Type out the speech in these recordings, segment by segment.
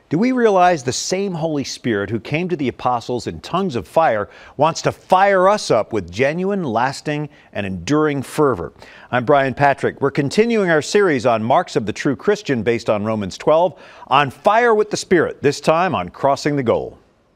Do we realize the same Holy Spirit who came to the apostles in tongues of fire wants to fire us up with genuine, lasting, and enduring fervor? I'm Brian Patrick. We're continuing our series on marks of the true Christian based on Romans 12, on fire with the Spirit, this time on crossing the goal.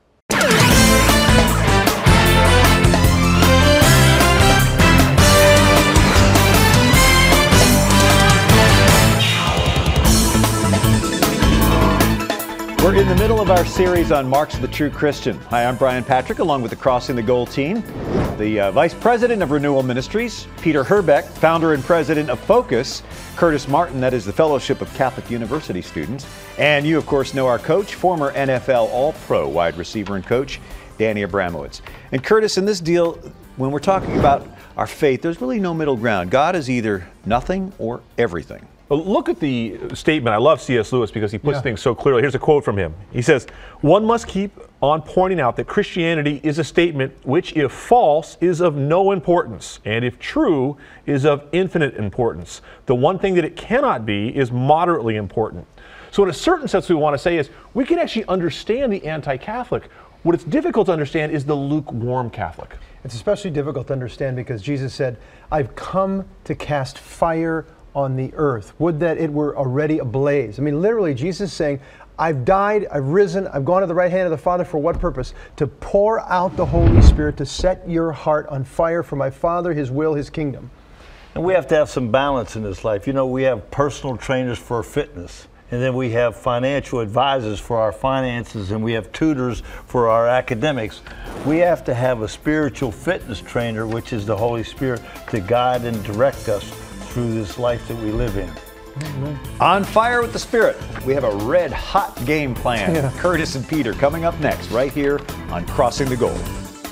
We're in the middle of our series on marks of the true Christian. Hi, I'm Brian Patrick, along with the Crossing the Goal team. The Vice President of Renewal Ministries, Peter Herbeck, founder and president of Focus, Curtis Martin, that is the Fellowship of Catholic University Students. And you, of course, know our coach, former NFL All-Pro wide receiver and coach, Danny Abramowitz. And Curtis, in this deal, when we're talking about our faith, there's really no middle ground. God is either nothing or everything. Look at the statement. I love C.S. Lewis because he puts things so clearly. Here's a quote from him. He says, "One must keep on pointing out that Christianity is a statement which, if false, is of no importance, and if true, is of infinite importance. The one thing that it cannot be is moderately important." So in a certain sense, we want to say is we can actually understand the anti-Catholic. What it's difficult to understand is the lukewarm Catholic. It's especially difficult to understand because Jesus said, "I've come to cast fire on the earth. Would that it were already ablaze." I mean, literally, Jesus is saying, I've died, I've risen, I've gone to the right hand of the Father. For what purpose? To pour out the Holy Spirit, to set your heart on fire for my Father, His will, His kingdom. And we have to have some balance in this life. You know, we have personal trainers for fitness, and then we have financial advisors for our finances, and we have tutors for our academics. We have to have a spiritual fitness trainer, which is the Holy Spirit, to guide and direct us through this life that we live in. On fire with the Spirit, we have a red hot game plan. Curtis and Peter coming up next, right here on Crossing the Goal.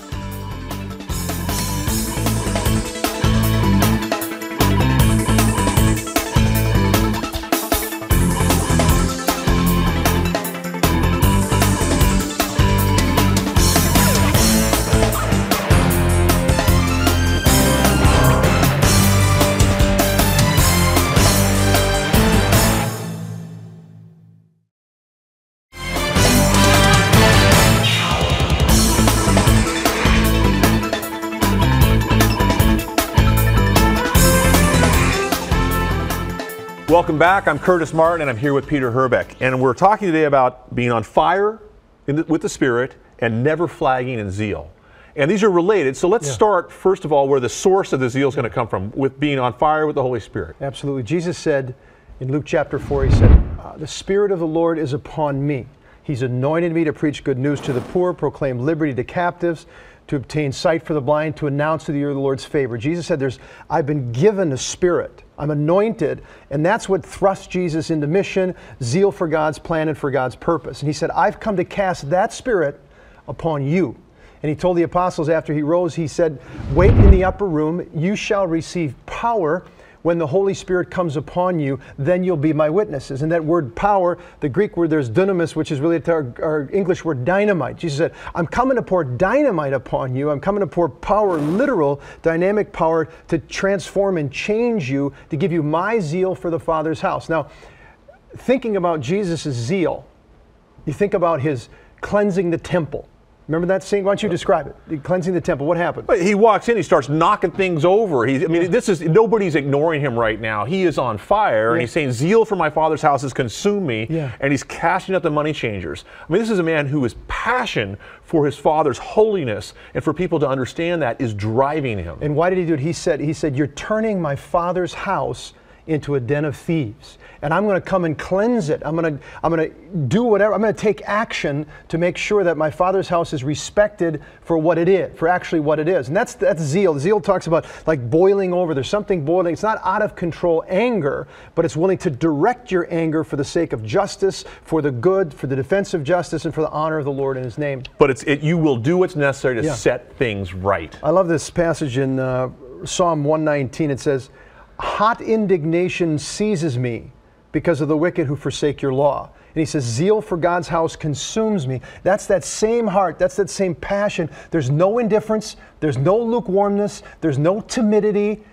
Welcome back. I'm Curtis Martin, and I'm here with Peter Herbeck. And we're talking today about being on fire with the Spirit and never flagging in zeal. And these are related. So let's start, first of all, where the source of the zeal is going to come from, with being on fire with the Holy Spirit. Absolutely. Jesus said in Luke chapter 4, He said, "The Spirit of the Lord is upon me. He's anointed me to preach good news to the poor, proclaim liberty to captives, to obtain sight for the blind, to announce to the year of the Lord's favor." Jesus said, I've been given a Spirit. I'm anointed, and that's what thrust Jesus into mission, zeal for God's plan and for God's purpose. And He said, I've come to cast that Spirit upon you. And He told the apostles after He rose, He said, wait in the upper room, you shall receive power when the Holy Spirit comes upon you, then you'll be my witnesses. And that word power, the Greek word there's dunamis, which is really our English word dynamite. Jesus said, I'm coming to pour dynamite upon you. I'm coming to pour power, literal, dynamic power to transform and change you, to give you my zeal for the Father's house. Now, thinking about Jesus' zeal, you think about His cleansing the temple. Remember that scene? Why don't you describe it? Cleansing the temple. What happened? He walks in, he starts knocking things over. Nobody's ignoring him right now. He is on fire, and he's saying, zeal for my Father's house has consumed me, and he's casting out the money changers. I mean, this is a man whose passion for his Father's holiness and for people to understand that is driving him. And why did he do it? He said, you're turning my Father's house into a den of thieves. And I'm going to come and cleanse it. I'm going to do whatever. I'm going to take action to make sure that my Father's house is respected for what it is, for actually what it is. And that's zeal. Zeal talks about like boiling over. There's something boiling. It's not out of control anger, but it's willing to direct your anger for the sake of justice, for the good, for the defense of justice, and for the honor of the Lord in His name. But you will do what's necessary to set things right. I love this passage in Psalm 119. It says, hot indignation seizes me because of the wicked who forsake your law. And he says, zeal for God's house consumes me. That's that same heart. That's that same passion. There's no indifference. There's no lukewarmness. There's no timidity.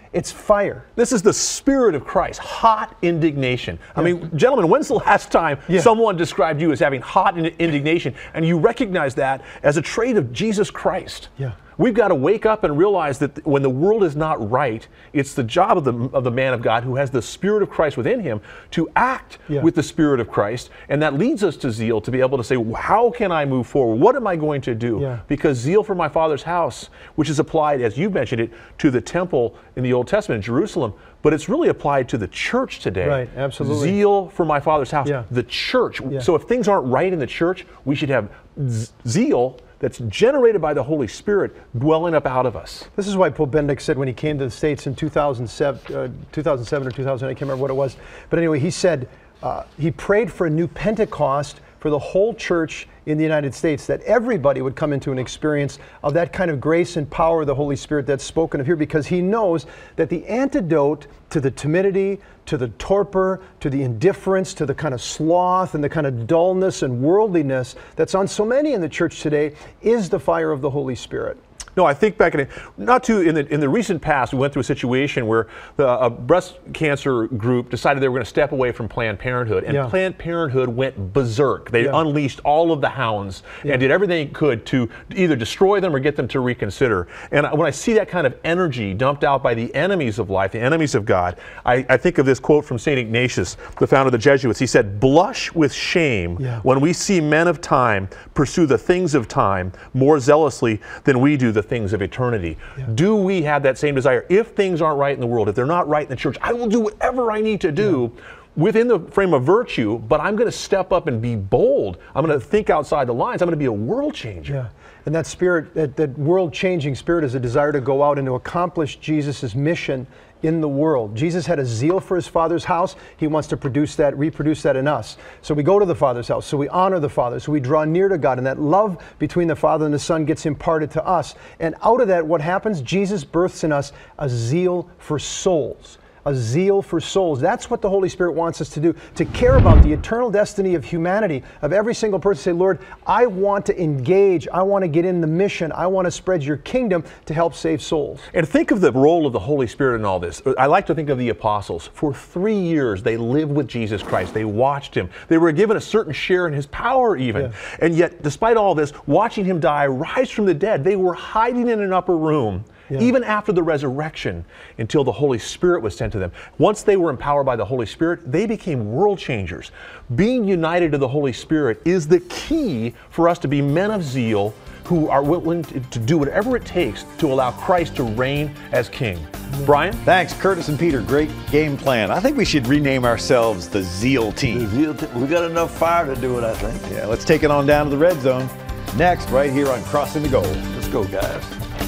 It's fire. This is the Spirit of Christ, hot indignation. I mean, gentlemen, when's the last time someone described you as having hot indignation, and you recognize that as a trait of Jesus Christ? Yeah. We've got to wake up and realize that when the world is not right, it's the job of the man of God who has the Spirit of Christ within him to act with the Spirit of Christ. And that leads us to zeal, to be able to say, how can I move forward? What am I going to do? Yeah. Because zeal for my Father's house, which is applied, as you mentioned it, to the temple in the Old Testament in Jerusalem, but it's really applied to the church today. Right, absolutely. Zeal for my Father's house, the church. Yeah. So if things aren't right in the church, we should have zeal that's generated by the Holy Spirit dwelling up out of us. This is why Pope Benedict said when he came to the States in 2007 or 2008, I can't remember what it was. But anyway, he said he prayed for a new Pentecost for the whole church in the United States, that everybody would come into an experience of that kind of grace and power of the Holy Spirit that's spoken of here, because he knows that the antidote to the timidity, to the torpor, to the indifference, to the kind of sloth and the kind of dullness and worldliness that's on so many in the church today is the fire of the Holy Spirit. No, I think back in the recent past, we went through a situation where a breast cancer group decided they were going to step away from Planned Parenthood, and Planned Parenthood went berserk. They unleashed all of the hounds and did everything it could to either destroy them or get them to reconsider. And when I see that kind of energy dumped out by the enemies of life, the enemies of God, I think of this quote from St. Ignatius, the founder of the Jesuits. He said, "Blush with shame when we see men of time pursue the things of time more zealously than we do the things of eternity." Do we have that same desire? If things aren't right in the world, if they're not right in the church, I will do whatever I need to do within the frame of virtue, but I'm going to step up and be bold. I'm going to think outside the lines. I'm going to be a world changer. Yeah. And that spirit, that world-changing spirit, is a desire to go out and to accomplish Jesus' mission in the world. Jesus had a zeal for his Father's house. He wants to reproduce that in us. So we go to the Father's house, so we honor the Father, so we draw near to God, and that love between the Father and the Son gets imparted to us. And out of that, what happens? Jesus births in us a zeal for souls. A zeal for souls. That's what the Holy Spirit wants us to do, to care about the eternal destiny of humanity, of every single person. Say, Lord, I want to engage, I want to get in the mission, I want to spread your kingdom to help save souls. And think of the role of the Holy Spirit in all this. I like to think of the apostles. For 3 years, they lived with Jesus Christ. They watched him. They were given a certain share in his power even. And yet, despite all this, watching him die, rise from the dead, they were hiding in an upper room, even after the resurrection, until the Holy Spirit was sent to them. Once they were empowered by the Holy Spirit, they became world changers. Being united to the Holy Spirit is the key for us to be men of zeal who are willing to do whatever it takes to allow Christ to reign as King. Brian? Thanks, Curtis and Peter. Great game plan. I think we should rename ourselves the Zeal Team. We got enough fire to do it, I think. Yeah, let's take it on down to the red zone. Next, right here on Crossing the Goal. Let's go, guys.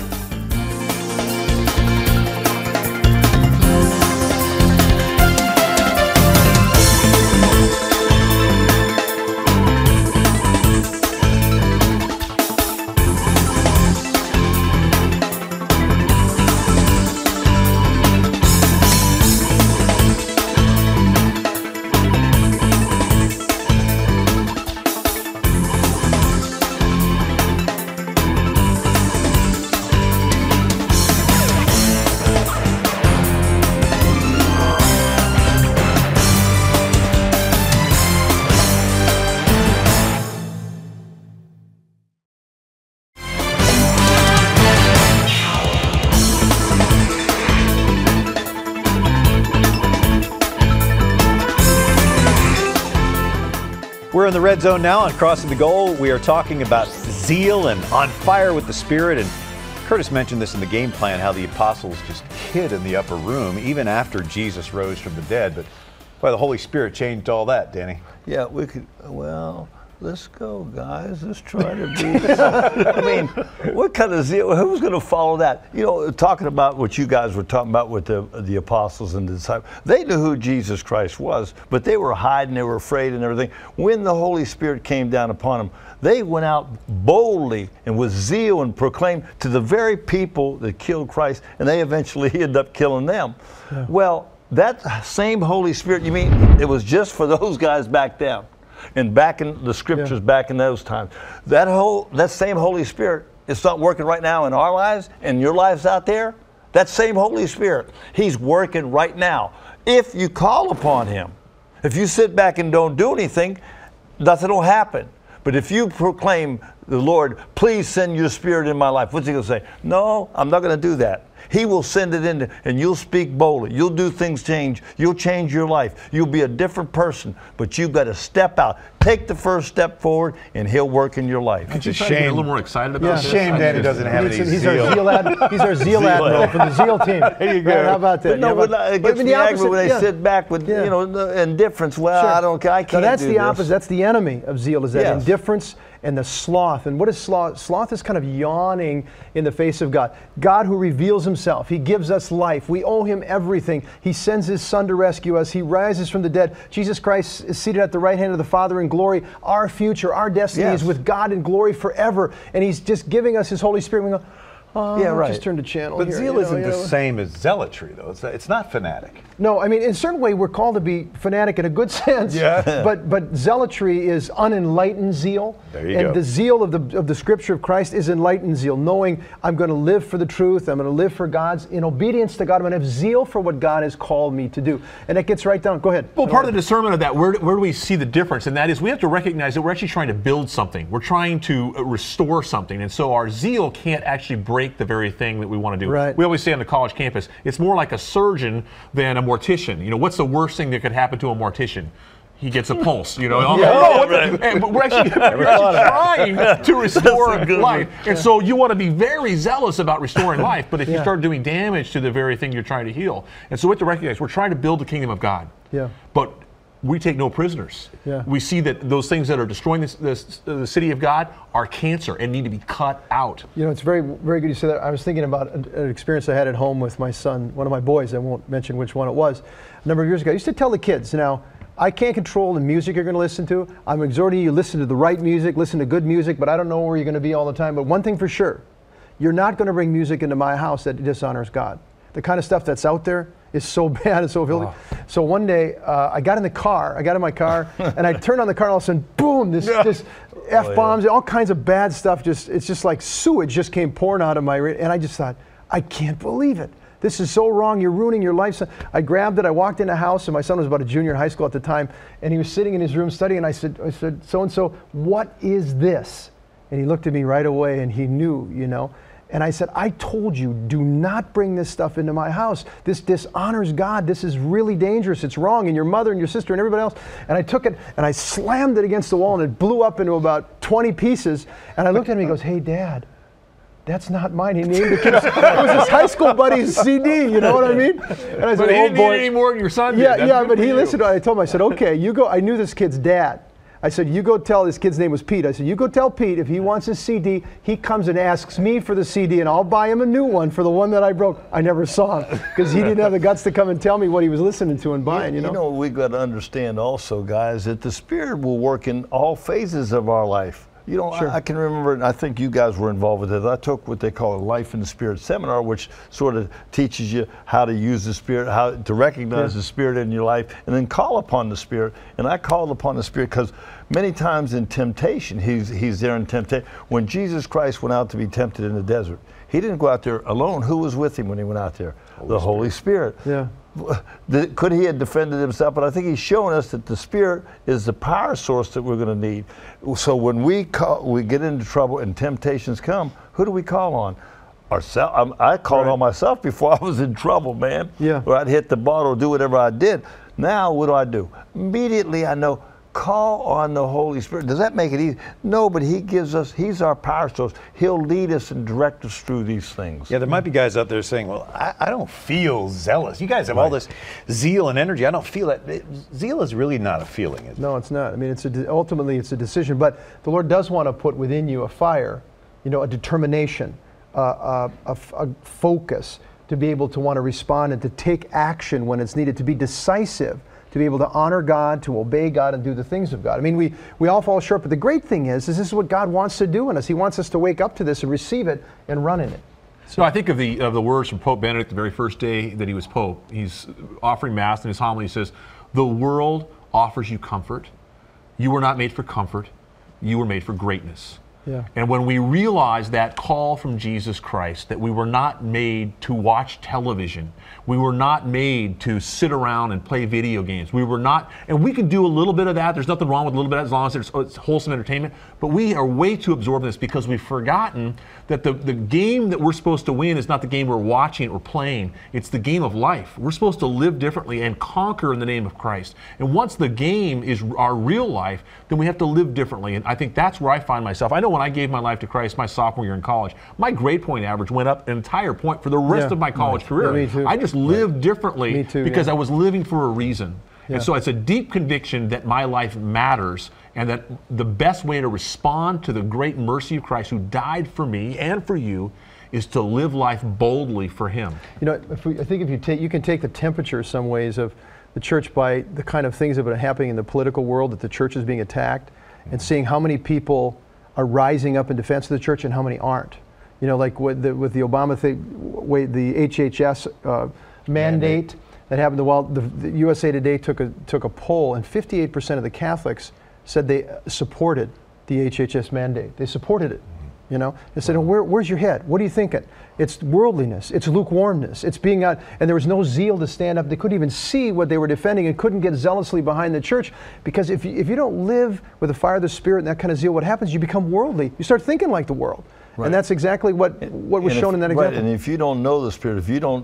We're in the red zone now on Crossing the Goal. We are talking about zeal and on fire with the Spirit. And Curtis mentioned this in the game plan, how the apostles just hid in the upper room even after Jesus rose from the dead. But boy, the Holy Spirit changed all that, Danny. Yeah, we could, well, let's go, guys. Let's try to be. I mean, what kind of zeal? Who's going to follow that? You know, talking about what you guys were talking about with the apostles and the disciples, they knew who Jesus Christ was, but they were hiding, they were afraid and everything. When the Holy Spirit came down upon them, they went out boldly and with zeal and proclaimed to the very people that killed Christ, and they eventually ended up killing them. Yeah. Well, that same Holy Spirit, you mean it was just for those guys back then? And back in the scriptures, back in those times, that same Holy Spirit, it's not working right now in our lives and your lives out there. That same Holy Spirit, He's working right now. If you call upon Him, if you sit back and don't do anything, nothing will happen. But if you proclaim the Lord, please send your Spirit in my life, what's He going to say? No, I'm not going to do that. He will send it in, and you'll speak boldly. You'll do things change. You'll change your life. You'll be a different person. But you've got to step out. Take the first step forward, and He'll work in your life. It's a shame. A little more excited about this. Shame Danny doesn't have any He's zeal. He's our zeal admiral for the zeal team. There you go. Right, how about that? But no, it gets me angry when they sit back with indifference. Well, Sure. I can't do that's the this. opposite. That's the enemy of zeal, is that Yes. indifference and the sloth. And what is sloth? Sloth is kind of yawning in the face of God. God who reveals Himself. He gives us life. We owe Him everything. He sends His Son to rescue us. He rises from the dead. Jesus Christ is seated at the right hand of the Father in glory. Our future, our destiny is with God in glory forever. And He's just giving us His Holy Spirit. We go, just turn the channel But here. zeal isn't the same as zealotry, though. It's not fanatic. No, I mean, in a certain way, we're called to be fanatic in a good sense. Yeah. But zealotry is unenlightened zeal. There you go. And the zeal of the Scripture of Christ is enlightened zeal, knowing I'm going to live for the truth. I'm going to live for God's, in obedience to God. I'm going to have zeal for what God has called me to do. And it gets right down. Go ahead. Well, part of the discernment of that, where do we see the difference? And that is, we have to recognize that we're actually trying to build something. We're trying to restore something. And so our zeal can't actually break the very thing that we want to do. Right. We always say on the college campus, it's more like a surgeon than a mortician. You know, what's the worst thing that could happen to a mortician? He gets a pulse, you know. But we're actually trying to restore life. And so you want to be very zealous about restoring life, but if you start doing damage to the very thing you're trying to heal. And so we have to recognize we're trying to build the kingdom of God. Yeah. But we take no prisoners. Yeah. We see that those things that are destroying the city of God are cancer and need to be cut out. You know, it's very, very good you said that. I was thinking about an experience I had at home with my son, one of my boys. I won't mention which one it was. A number of years ago, I used to tell the kids, now, I can't control the music you're going to listen to. I'm exhorting you to listen to the right music, listen to good music, but I don't know where you're going to be all the time. But one thing for sure, you're not going to bring music into my house that dishonors God. The kind of stuff that's out there is so bad and so filthy. Wow. So one day, I got in my car, and I turned on the car, and all of a sudden, boom, this F-bombs, all kinds of bad stuff. It's just like sewage just came pouring out of my radio. And I just thought, I can't believe it. This is so wrong. You're ruining your life. So I grabbed it. I walked in the house, and my son was about a junior in high school at the time, and he was sitting in his room studying. And I said, so-and-so, what is this? And he looked at me right away, and he knew, you know. And I said, I told you, do not bring this stuff into my house. This dishonors God. This is really dangerous. It's wrong. And your mother and your sister and everybody else. And I took it and I slammed it against the wall, and it blew up into about 20 pieces. And I looked at him and he goes, hey, Dad, that's not mine. He named it. It was his high school buddy's CD, you know what I mean? And I said, but he didn't need it any more than your son did. Yeah, but he listened to it. I told him, I said, okay, you go. I knew this kid's dad. I said, you go tell, this kid's name was Pete. I said, you go tell Pete if he wants his CD, he comes and asks me for the CD, and I'll buy him a new one for the one that I broke. I never saw him because he didn't have the guts to come and tell me what he was listening to and buying, you know? You know, we've got to understand also, guys, that the Spirit will work in all phases of our life. You know, Sure. I can remember, and I think you guys were involved with it. I took what they call a Life in the Spirit seminar, which sort of teaches you how to use the Spirit, how to recognize the Spirit in your life, and then call upon the Spirit. And I called upon the Spirit because many times in temptation, he's there in temptation. When Jesus Christ went out to be tempted in the desert, he didn't go out there alone. Who was with him when he went out there? The Holy Spirit. Yeah. Could he have defended himself? But I think he's showing us that the Spirit is the power source that we're going to need. So when we get into trouble and temptations come, who do we call on? Ourselves. I called on myself before I was in trouble, man. Yeah. Or I'd hit the bottle, do whatever I did. Now what do? Immediately I know, call on the Holy Spirit. Does that make it easy? No, but he's our power source. He'll lead us and direct us through these things. Yeah, there might be guys out there saying, well, I don't feel zealous. You guys have all this zeal and energy. I don't feel that. Zeal is really not a feeling, is it? No, it's not. I mean, ultimately it's a decision. But the Lord does want to put within you a fire, you know, a determination, a focus to be able to want to respond and to take action when it's needed, to be decisive, to be able to honor God, to obey God, and do the things of God. I mean, we all fall short, but the great thing is this is what God wants to do in us. He wants us to wake up to this and receive it and run in it. So I think of the words from Pope Benedict the very first day that he was Pope. He's offering Mass, in his homily he says, the world offers you comfort. You were not made for comfort. You were made for greatness. Yeah. And when we realize that call from Jesus Christ, that we were not made to watch television, we were not made to sit around and play video games. We were not, and we can do a little bit of that. There's nothing wrong with a little bit as long as it's wholesome entertainment. But we are way too absorbed in this because we've forgotten that the game that we're supposed to win is not the game we're watching or playing. It's the game of life. We're supposed to live differently and conquer in the name of Christ. And once the game is our real life, then we have to live differently. And I think that's where I find myself. I know when I gave my life to Christ my sophomore year in college, my grade point average went up an entire point for the rest of my college career. Yeah, me too. I just lived differently Me too, because yeah. I was living for a reason. Yeah. And so it's a deep conviction that my life matters and that the best way to respond to the great mercy of Christ who died for me and for you is to live life boldly for Him. You know, I think if you can take the temperature some ways of the church by the kind of things that are happening in the political world, that the church is being attacked, and seeing how many people are rising up in defense of the church and how many aren't. You know, like with the Obama thing, the HHS mandate that happened. Well, the USA Today took a poll, and 58% of the Catholics said they supported the HHS mandate. They supported it. You know, they said, oh, where's your head? What are you thinking? It's worldliness. It's lukewarmness. It's being out, and there was no zeal to stand up. They couldn't even see what they were defending and couldn't get zealously behind the church, because if you don't live with the fire of the Spirit and that kind of zeal, what happens? You become worldly. You start thinking like the world. Right. And that's exactly what was shown in that example. Right, and if you don't know the Spirit, if you don't,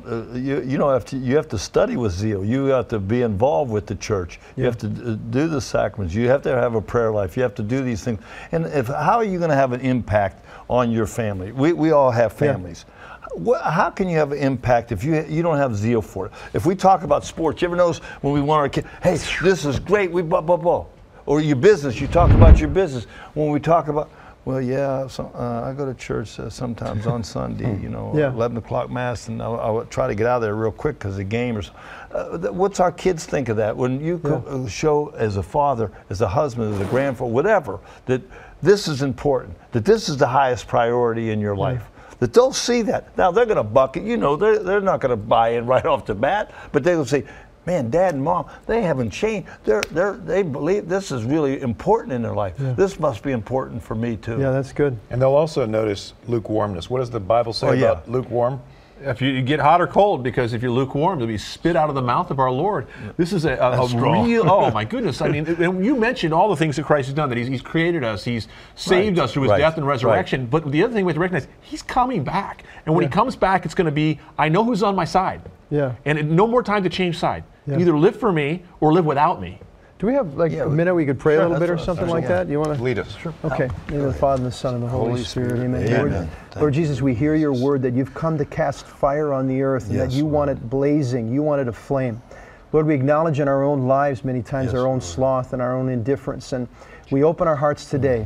you have to study with zeal. You have to be involved with the church. You have to do the sacraments. You have to have a prayer life. You have to do these things. And how are you going to have an impact on your family? We all have families. Yeah. How can you have an impact if you don't have zeal for it? If we talk about sports, you ever notice when we want our kids, hey, this is great, we blah, blah, blah. Or your business, you talk about your business. When we talk about, well, yeah, so, I go to church sometimes on Sunday, 11 o'clock mass, and I'll try to get out of there real quick because of the game. What's our kids think of that? When you show as a father, as a husband, as a grandfather, whatever, that this is important, that this is the highest priority in your life, that they'll see that. Now, they're going to buck it. They're not going to buy in right off the bat, but they'll say, man, Dad and Mom, they haven't changed. They believe this is really important in their life. Yeah. This must be important for me too. Yeah, that's good. And they'll also notice lukewarmness. What does the Bible say about lukewarm? If you get hot or cold, because if you're lukewarm, you'll be spit out of the mouth of our Lord. This is a real, oh my goodness. I mean, you mentioned all the things that Christ has done, that He's created us, He's saved us through His death and resurrection. Right. But the other thing we have to recognize, He's coming back. And when He comes back, it's going to be, I know who's on my side. Yeah. And no more time to change side. Yeah. Either live for me or live without me. Do we have a minute we could pray a little bit or something like that? You want to lead us? Sure. Okay. In the name of the Father, and the Son, and the Holy Spirit. Amen. Lord Jesus, we hear your word that you've come to cast fire on the earth, and that you want it blazing, you want it aflame. Lord, we acknowledge in our own lives many times our own sloth and our own indifference, and we open our hearts today.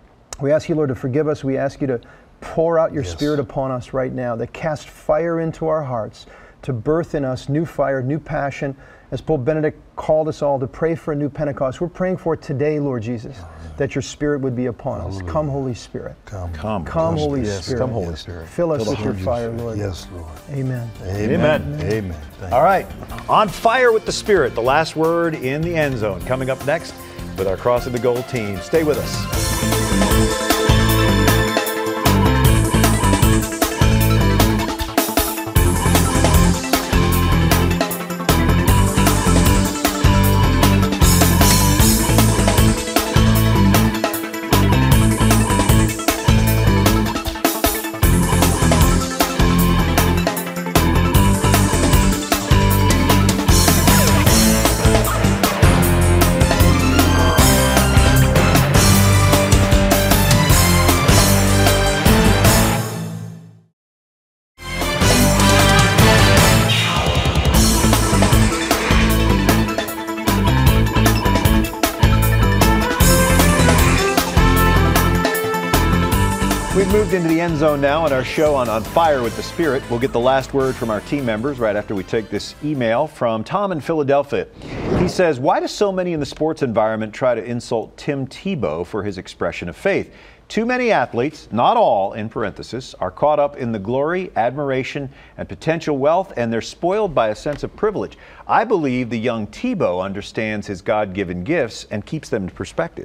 We ask you, Lord, to forgive us. We ask you to pour out your Spirit upon us right now, that cast fire into our hearts, to birth in us new fire, new passion. As Pope Benedict called us all to pray for a new Pentecost, we're praying for it today, Lord Jesus, that your Spirit would be upon us. Come, Holy Spirit. Come, Holy Spirit. Come, Holy Spirit. Fill us with your fire, Lord. Yes, Lord. Amen. Amen. Amen. All right. On fire with the Spirit, the last word in the end zone. Coming up next with our Crossing the Goal team. Stay with us. We've moved into the end zone now in our show on Fire with the Spirit. We'll get the last word from our team members right after we take this email from Tom in Philadelphia. He says, why do so many in the sports environment try to insult Tim Tebow for his expression of faith? Too many athletes, not all in parenthesis, are caught up in the glory, admiration, and potential wealth, and they're spoiled by a sense of privilege. I believe the young Tebow understands his God-given gifts and keeps them in perspective.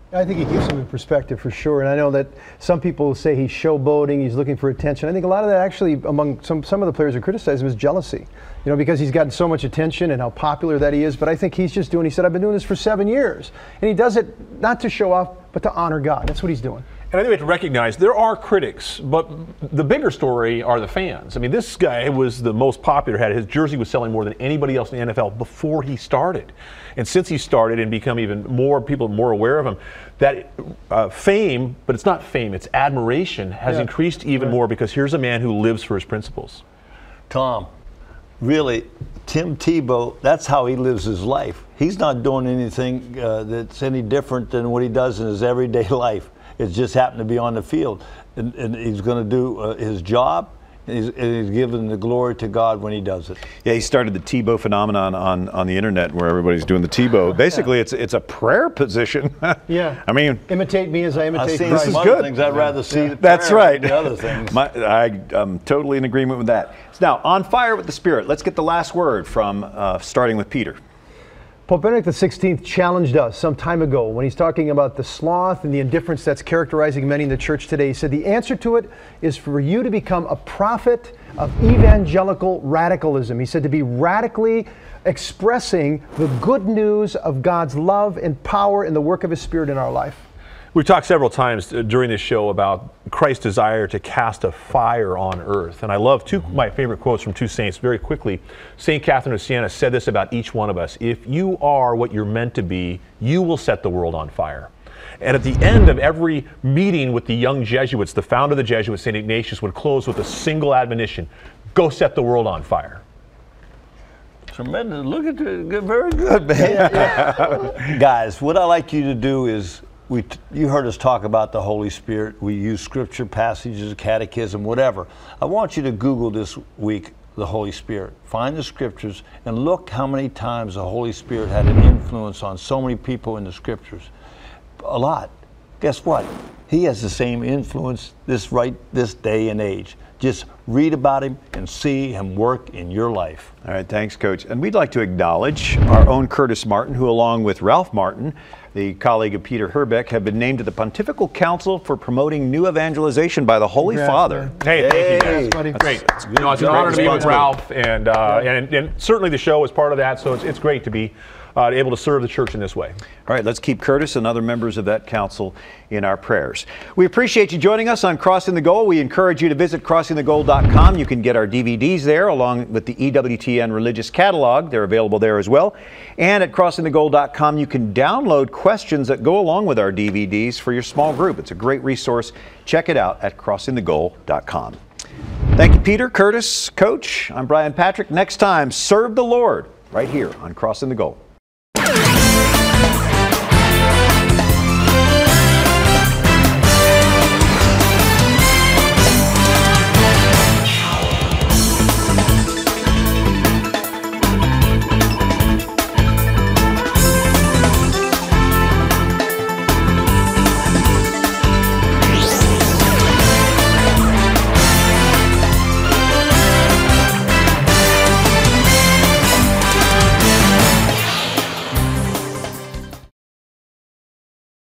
I think he keeps him in perspective for sure. And I know that some people say he's showboating, he's looking for attention. I think a lot of that actually among some of the players who criticize him is jealousy. You know, because he's gotten so much attention and how popular that he is. But I think he's just he said, I've been doing this for 7 years. And he does it not to show off, but to honor God. That's what he's doing. And I think we have to recognize there are critics, but the bigger story are the fans. I mean, this guy was the most popular, his jersey was selling more than anybody else in the NFL before he started. And since he started and become even more people more aware of him, that fame, but it's not fame, it's admiration, has increased even more because here's a man who lives for his principles. Tom, really, Tim Tebow, that's how he lives his life. He's not doing anything that's any different than what he does in his everyday life. It just happened to be on the field. And he's going to do his job, and he's giving the glory to God when he does it. Yeah, he started the Tebow phenomenon on the internet where everybody's doing the Tebow. Basically, it's a prayer position. Yeah. I mean, imitate me as I imitate I've Christ. seen is some good. other things I'd rather see. That's right. Than the other things. I'm totally in agreement with that. Now, on fire with the Spirit. Let's get the last word from starting with Peter. Pope Benedict XVI challenged us some time ago when he's talking about the sloth and the indifference that's characterizing many in the church today. He said the answer to it is for you to become a prophet of evangelical radicalism. He said to be radically expressing the good news of God's love and power in the work of His Spirit in our life. We've talked several times during this show about Christ's desire to cast a fire on earth. And I love my favorite quotes from two saints very quickly. St. Catherine of Siena said this about each one of us. If you are what you're meant to be, you will set the world on fire. And at the end of every meeting with the young Jesuits, the founder of the Jesuits, St. Ignatius, would close with a single admonition: go set the world on fire. Tremendous. Look at it. Very good, man. Guys, what I'd like you to do is, you heard us talk about the Holy Spirit. We use scripture passages, catechism, whatever. I want you to Google this week the Holy Spirit. Find the scriptures and look how many times the Holy Spirit had an influence on so many people in the scriptures. A lot. Guess what? He has the same influence this day and age. Just read about him and see him work in your life. All right, thanks, Coach. And we'd like to acknowledge our own Curtis Martin, who along with Ralph Martin, the colleague of Peter Herbeck, have been named to the Pontifical Council for promoting new evangelization by the Holy Father. Hey, thank you. Yes, buddy. Great. It's an honor to be with Ralph, and certainly the show is part of that, so it's great to be able to serve the church in this way. All right, let's keep Curtis and other members of that council in our prayers. We appreciate you joining us on Crossing the Goal. We encourage you to visit crossingthegoal.com. You can get our DVDs there along with the EWTN Religious Catalog. They're available there as well. And at crossingthegoal.com, you can download questions that go along with our DVDs for your small group. It's a great resource. Check it out at crossingthegoal.com. Thank you, Peter, Curtis, Coach. I'm Brian Patrick. Next time, serve the Lord right here on Crossing the Goal.